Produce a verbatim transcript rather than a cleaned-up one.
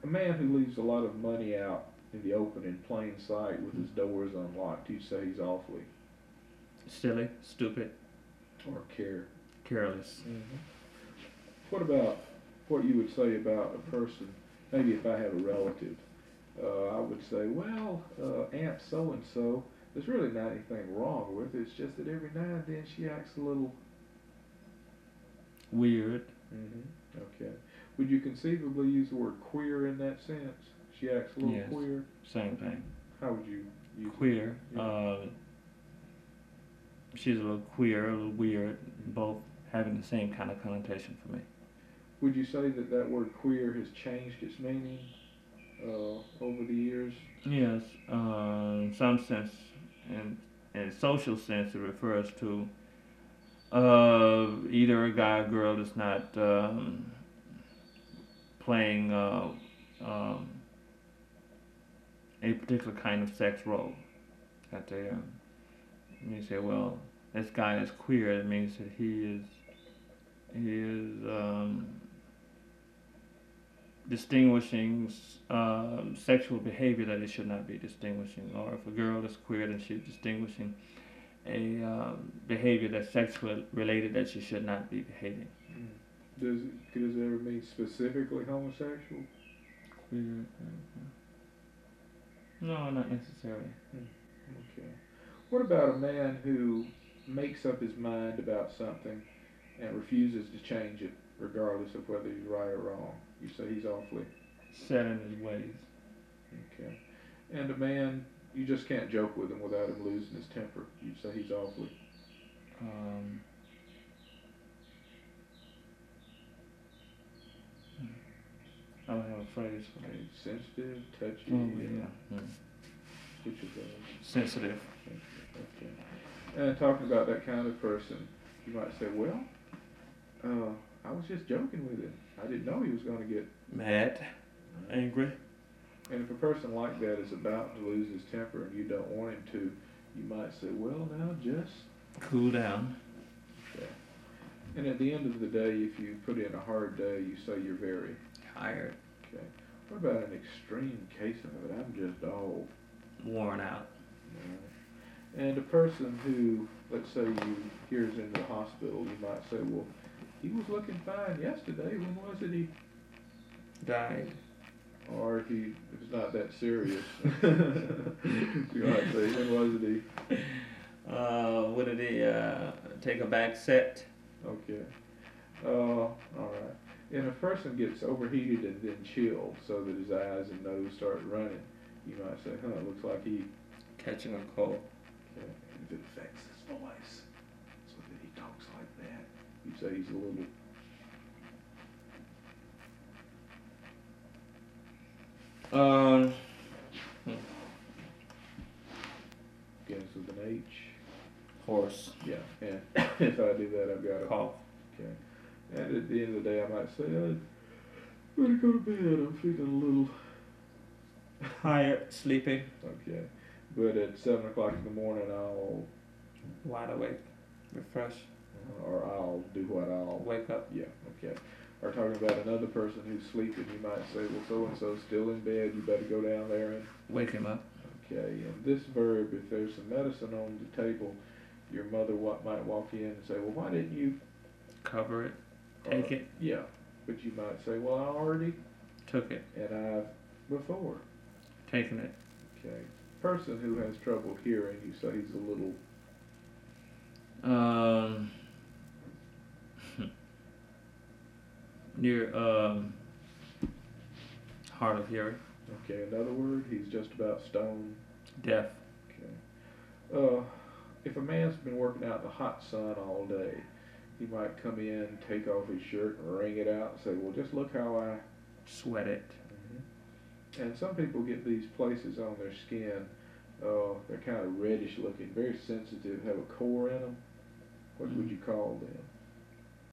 A man who leaves a lot of money out in the open in plain sight with his doors unlocked, you'd say he's awfully Silly, stupid, or care. careless. hmm What about what you would say about a person? Maybe if I have a relative, uh, I would say, well, uh, Aunt so and so. There's really not anything wrong with it. It's just that every now and then she acts a little. Weird. hmm Okay. Would you conceivably use the word queer in that sense? She acts a little Yes. queer. Same thing. How would you use it? Queer. Yeah. Uh, she's a little queer, a little weird, both having the same kind of connotation for me. Would you say that that word queer has changed its meaning uh, over the years? Yes, uh, in some sense, in, in a social sense, it refers to uh, either a guy or girl that's not um, playing uh, um, a particular kind of sex role. That they, um, you say, well, this guy is queer. It means that he is he is um, distinguishing uh, sexual behavior that it should not be distinguishing. Or if a girl is queer, then she's distinguishing a um, behavior that's sexual related that she should not be behaving. Mm. Does it, does it ever mean specifically homosexual? Queer. No, not necessarily. Mm. Okay. What about a man who makes up his mind about something and refuses to change it, regardless of whether he's right or wrong? You say he's awfully Set in his ways. okay. And a man, you just can't joke with him without him losing his temper. You say he's awfully Um, I don't have a phrase for okay, sensitive, touchy. that. Oh, yeah. Mm. Which of those? Sensitive. Okay. And talking about that kind of person, you might say, well, uh, I was just joking with him. I didn't know he was going to get. Mad. Angry. And if a person like that is about to lose his temper and you don't want him to, you might say, well, now just. Cool down. Okay. And at the end of the day, if you put in a hard day, you say you're very. Tired. Okay. What about an extreme case of it? I'm just all. Worn out. Right. And a person who, let's say you hears into the hospital, you might say, well, he was looking fine yesterday. When was it he? Died. Or if he, if it's not that serious, you might say, when was it he? Uh, what did he uh, take a back set? Okay. Uh, all right. And if a person gets overheated and then chilled so that his eyes and nose start running, you might say, huh, it looks like he. Catching a cold. Okay. And if it affects his voice so that he talks like that, you say he's a little. Um, Begins with an H. horse. Yeah. And if I do that, I've got a. Cough. Okay. And at the end of the day, I might say, I'd better go to bed. I'm feeling a little. Tired. Sleepy. Okay. But at seven o'clock in the morning, I'll, Wide awake. Refreshed. or I'll do what I'll. Wake up. Yeah. Okay. Or talking about another person who's sleeping, you might say, well, so and so's still in bed. You better go down there and. Wake him up. Okay. And this verb, if there's some medicine on the table, your mother wa- might walk in and say, well, why didn't you? Cover it. Take uh, it. Yeah. But you might say, well, I already. Took it. And I've before. Taken it. Okay. Person who has trouble hearing, you say he's a little. Um, near um, hard of hearing. Okay. Another word, he's just about stone. Deaf. Okay. Uh, if a man's been working out in the hot sun all day, he might come in, take off his shirt, and wring it out, and say, "Well, just look how I." Sweat it. Mm-hmm. And some people get these places on their skin. Uh, they're kind of reddish looking, very sensitive, have a core in them. What would you call them?